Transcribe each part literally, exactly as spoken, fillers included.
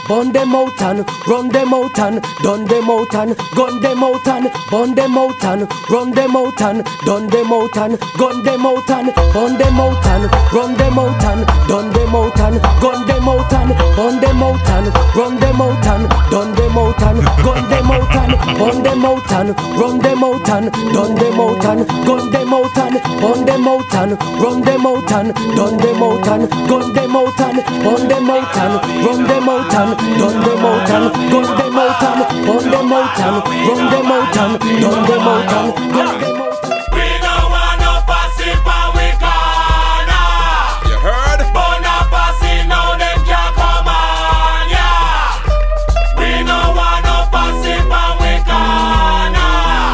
burn them out and run them out and done them out and gun them out and burn them out and run them out and done them out and gun them out and burn them out and run them out and done them out and gun them out and burn them out and run them out and done them out and gun them out and burn them out and run them out and done them out and gun them out and burn them out and run them out and done them out and gun them out and burn them out and run them out and done them out and gun them out and burn them out and run them out and done them out and gun them out. We don't want no passive and we corner. You heard? Burn a passive now them can't come on, yeah. We don't want no passive and we corner.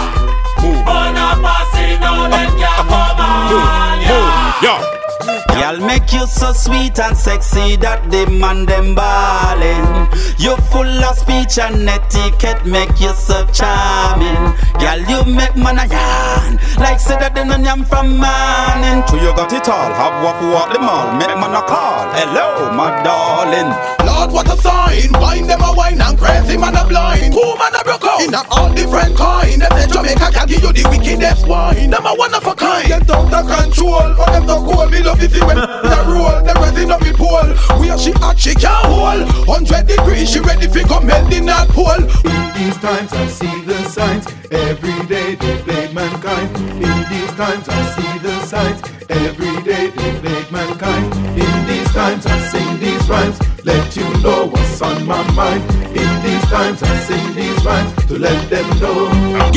Burn a passive now them can't come on, yeah. Yo. Y'all make you so sweet and sexy that the man them ballin'. You full of speech and etiquette, make you so charming. Y'all you make man a yarn, like say that them yam from morning. True you got it all, have what for what the mall, make man a call. Hello my darling. Lord what a sign, wine them a wine and crazy man a blind. Who man a broke out in a all different kind. Them say Jamaica can give you the wickedest wine. Them a one of a kind. Get out of control, or them no cool. Me love it when the roll, the resin of the pole. Where she at, she can't hold. Hundred degrees, she ready fi come melt in that pole. In these times I see the signs. Every day they plague mankind. In these times I see the signs. Every day they plague mankind. In these times I sing these rhymes. Let you know what's on my mind. In these times I sing these rhymes to let them know.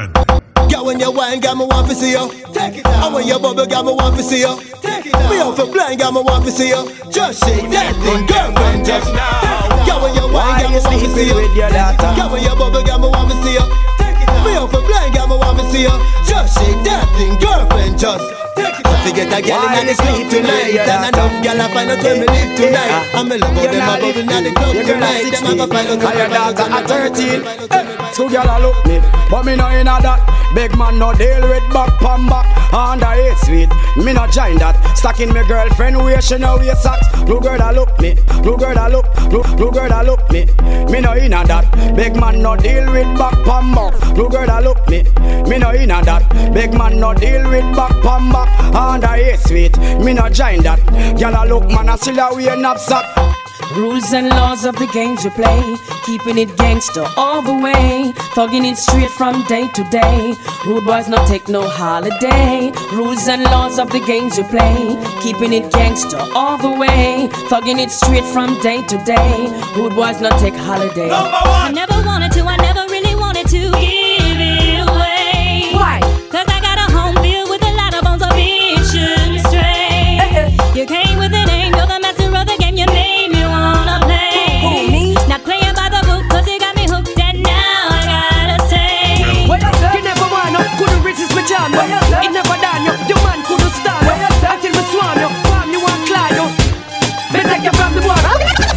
Girl, when you wine, girl, me want to see you. Take it down. And when you bubble, girl, me want to see you. Take it down. Me off a blind, girl, me want to see you. Just shake that thing, girlfriend, just now. Girl, when you wine, girl, me want to see you. Girl, when you bubble, girl, me want to see you. Take it down. Me off a blind, girl, me want to see you. Just shake that thing, girlfriend, just take it down. To get a girl in the sleep tonight, and enough girl I find out where me live tonight. And me love how them a bubble in the club tonight. Them a go find out where me live tonight. thirteen. Two gyal a look me, but me no inna that. Big man no deal with back pan back. Under eight sweet, me no join that. Stacking me girlfriend where she no wear socks. Blue girl a look me, blue girl a look, blue, blue girl a look me. Me no inna that. Big man no deal with back pan back. Blue girl a look me, me no inna that. Big man no deal with back pan back. Under eight sweet, me no join that. Gyal a look man a still a wear knapsack. Rules and laws of the games we play, keeping it gangster all the way, thugging it straight from day to day. Rude boys not take no holiday. Rules and laws of the games we play, keeping it gangster all the way, thugging it straight from day to day. Rude boys not take holiday. Number one. I never wanted to, I never really wanted to give it away. Why? Cause I got a home filled with a lot of bones of vision stray. Hey, hey. You came with a name, you're the master of the game, you name you wanna play. Who, me? Not playing by the book, cause you got me hooked and now I gotta say. Well, you never want up, couldn't resist my charm. It never done you, your man couldn't stand you. Until me swan you, palm you and climb you. Me take you from the water.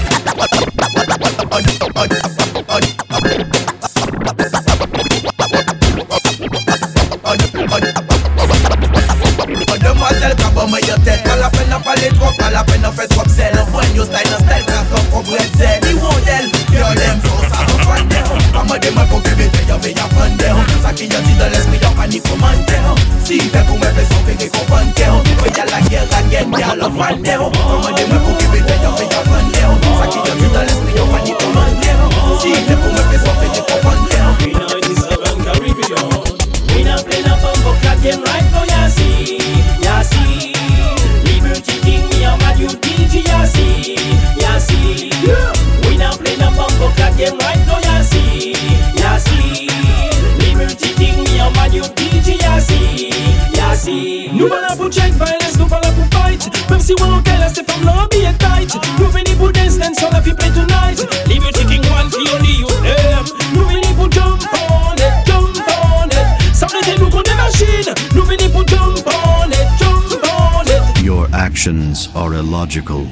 Mademoiselle, cabome your tête. Pas la peine à parler trop, pas la peine à faire trop sel. When you style, no style, can't come from red cell. The model, girl, them flows are so fun down. Mama, dem a poke me, they a ve a fun down. Saki ya si de les me up and ni command down. Si pe pou me fe son fe ke kopan down. We ya la girl again, girl a fun down. Mama, dem a poke me, they a ve a fun down. Saki ya si de les me up and ni command down. Si pe pou me fe son fe ke kopan down. We ninety-seven Caribbean. We not play no bumbo cat game right now, ya see, ya see. Liberty King, me a mad you D J, ya see, ya see. We not play no bumbo cat game right now, ya see, ya see. Liberty King, me a mad you D J, ya see, ya see. Nous pas là pour check violence, nous pas là pour fight. Même si on qu'elle reste femme là, be tight. Nous venons pour dance, dance on la fi play tonight. Liberty King one for only you them. Nous venons pour jump on it, jump on it. Ça veut nous qu'on des machines. Nous venons pour jump on it, jump on it. Your actions are illogical.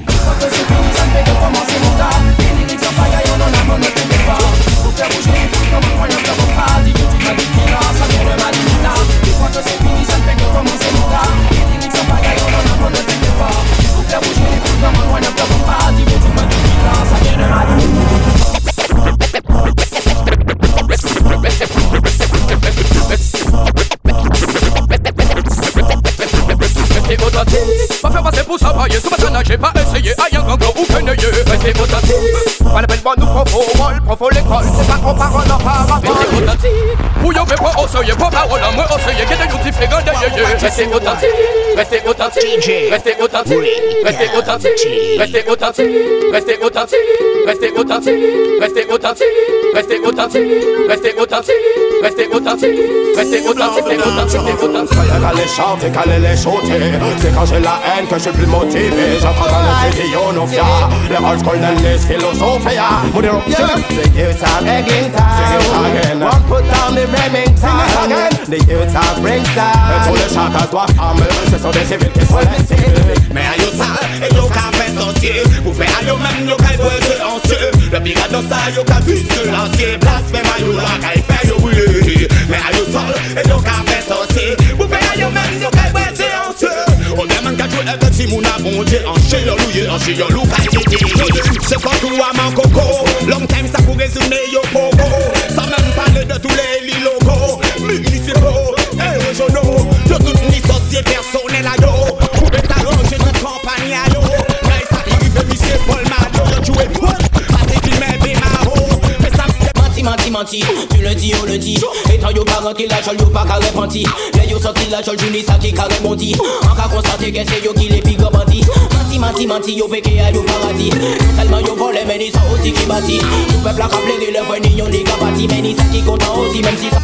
Restez authentique. Pas la peine de nous profond, rôle, profond l'école. C'est pas qu'on parole en parole. Restez authentique. Pour y'a pas on se y'a pas parole en moi on se y'a. Get a youth fait ganda y'a. Restez authentique. Restez authentique. Restez authentique. Restez authentique. Restez authentique. Restez authentique. Restez authentique. Restez authentique. Restez authentique. Restez authentique. Restez authentique. Restez authentique. Restez authentique. Authentique. Qu'à les chanter, qu'à les chanter. C'est quand j'ai la haine que je suis plus motivé. J'entends dans le studio nos fiers. Les old school and les philosophies. Modern the youths are begging time. Won't put down the Remington. The youths are bring style. Tous les chanteurs doivent armer. Ce sont des civils qui sont les civils. Mais à yo ça, et yo qu'a fait sorcier. Pour faire à yo même, yo qu'a joué silencieux. Le pirate dans ça, yo qu'a vu se lancer. Place même à yo là, qu'a fait yo brûler. Mais à yo ça, et yo qu'a fait sorcier. Pour faire à yo même, yo qu'a joué silencieux. On a même qu'à jouer avec si mon abondé. En chien yo loué, en chien yo loué. C'est pas tout à man coco. Long time ça pour résumer yo poco. Sans même parler de tous les logos municipaux et régionaux. De toutes les sociétés personnelles à yo. Pour être arrangé de campagne à yo. Mais ça arrive monsieur Paul Malo. Yo joué foot, passé qu'il met des marros. Mais ça menti, menti, menti. Tu le dis, on le dit. Et tant yo pas rentré la chole, yo pas carré panti. Les yo sorti la chole, j'unis ça qui carré monti. En cas constaté que c'est yo qui les pigre bandit. Menti, menti, menti, yo péché à yo paradis. Seulement yo volé, mais ni ça aussi qui bâtit. Tout peuple a rappelé que le vrai nion les gars bâtis. Mais ni ça qui content aussi, même si ça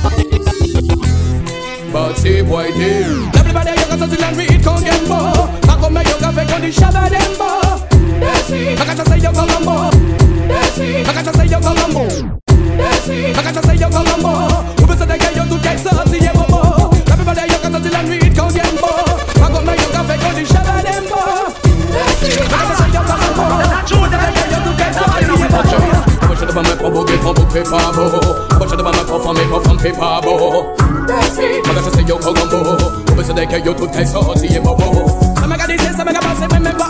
Bati boy deal. Everybody you got to see and read can't get more. I come make you cafe on the shabba them more. That's it. I got to say you come more. That's it. I got to say you come more. That's it. I got to say you come more. Who be say they get you to get saucy yeah more. Everybody you got to see and read can't get more. I come make you cafe on the shabba them more. That's it. I got to say you come more. Who be say they get you to get saucy yeah more. Moi je te bats ma provoquer pour bouquer pas beau. Moi je te bats ma performer pour faire pas beau. Maga just say yo kogambo. Obe se de que yo tout t'es sorti et bobo. Ça m'a gardé, ça m'a passé, mais même pas